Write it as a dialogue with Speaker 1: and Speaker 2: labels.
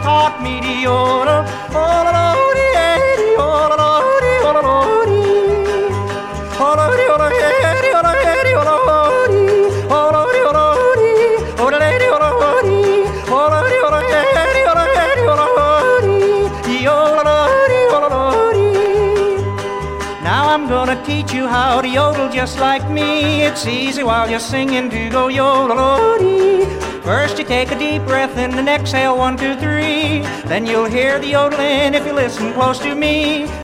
Speaker 1: taught me to yodel. Now I'm gonna teach you how to yodel just like me. It's easy while you're singing to go yodel-o-dee. First you take a deep breath in and exhale 1, 2, 3. Then you'll hear the yodeling if you listen close to me.